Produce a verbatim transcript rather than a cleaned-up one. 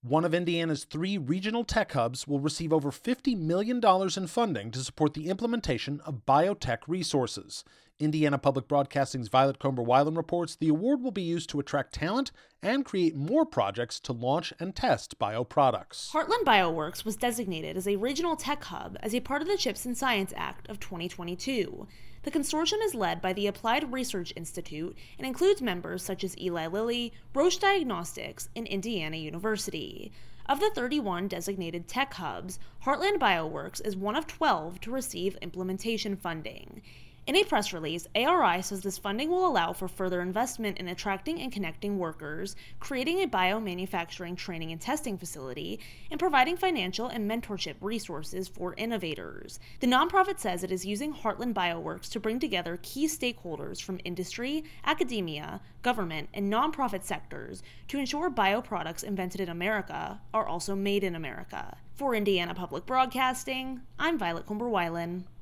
One of Indiana's three regional tech hubs will receive over fifty million dollars in funding to support the implementation of biotech resources. Indiana Public Broadcasting's Violet Comber-Weiland reports the award will be used to attract talent and create more projects to launch and test bioproducts. Heartland BioWorks was designated as a regional tech hub as a part of the CHIPS and Science Act of twenty twenty-two. The consortium is led by the Applied Research Institute and includes members such as Eli Lilly, Roche Diagnostics, and Indiana University. Of the thirty-one designated tech hubs, Heartland BioWorks is one of twelve to receive implementation funding. In a press release, A R I says this funding will allow for further investment in attracting and connecting workers, creating a biomanufacturing training and testing facility, and providing financial and mentorship resources for innovators. The nonprofit says it is using Heartland BioWorks to bring together key stakeholders from industry, academia, government, and nonprofit sectors to ensure bioproducts invented in America are also made in America. For Indiana Public Broadcasting, I'm Violet Comber-Weiland.